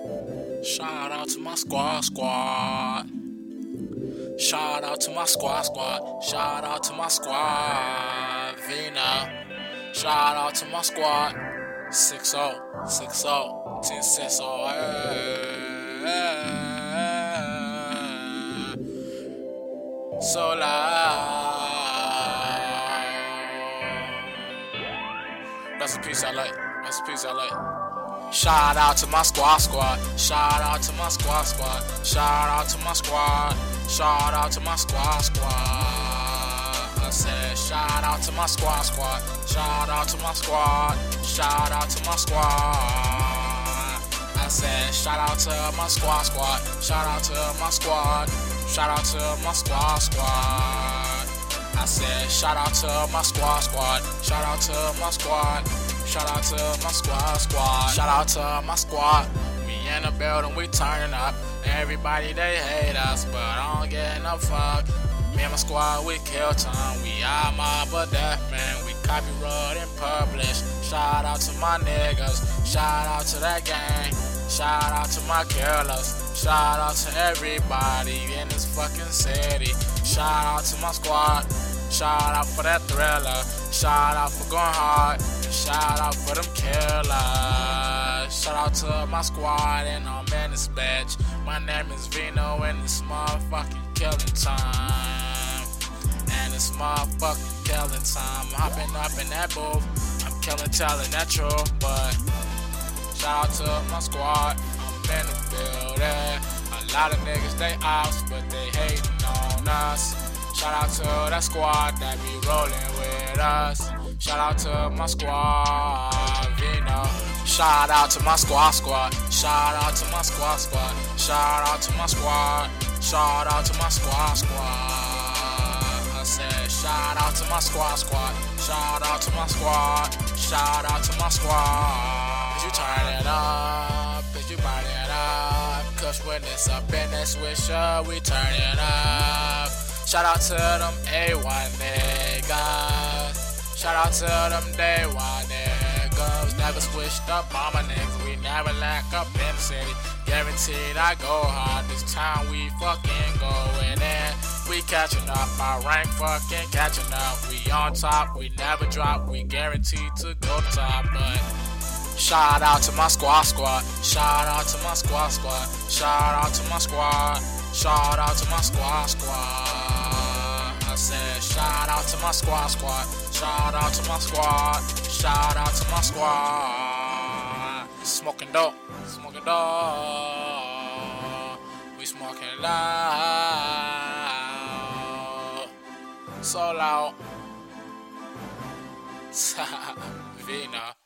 Shout out to my squad. Shout out to my squad. Shout out to my squad. Vina. Shout out to my squad. 6-0, 6-0, 10-6-0. So loud. That's a piece I like. That's a piece I like. Shout out to my squad. Shout out to my squad. Shout out to my squad. Shout out to my squad. I said shout out to my squad. Shout out to my squad. Shout out to my squad. I said shout out to my squad. Shout out to my squad. Shout out to my squad. I said shout out to my squad. Shout out to my squad. Shout out to my squad. Shout out to my squad. We in the building, we turning up. Everybody they hate us, but I don't get no fuck. Me and my squad, we kill time. We are mob of death, man. We copyright and publish. Shout out to my niggas. Shout out to that gang. Shout out to my killers. Shout out to everybody in this fucking city. Shout out to my squad. Shout out for that thriller. Shout out for going hard. Shout out for them killers. Shout out to my squad and I'm in this bitch. My name is Vino and it's motherfucking killing time. And it's motherfucking killing time. Hopping up in that booth. I'm killing, telling that truth. But shout out to my squad. I'm in the building. A lot of niggas they ops, but they hating on us. Shout out to that squad that be rolling with us. Shout out to my squad, Vino. Shout out to my squad. Shout out to my squad. Shout out to my squad. Shout out to my squad. I said shout out to my squad. Shout out to my squad. Shout out to my squad. Cause you turn it up, cause you burn it up. Cause when it's up in that swisher, we turn it up. Shout out to them A1 niggas. Shout out to them day one niggas. Never switched up on my niggas. We never lack up in the city. Guaranteed I go hard. This time we fucking going in. We catching up. Our rank fucking catching up. We on top. We never drop. We guaranteed to go to top. But shout out to my squad. Shout out to my squad. Shout out to my squad. Shout out to my squad. I said shout out to my squad. Shout out to my squad. Shout out to my squad. Smoking dope. We smoking loud. So loud. Vina.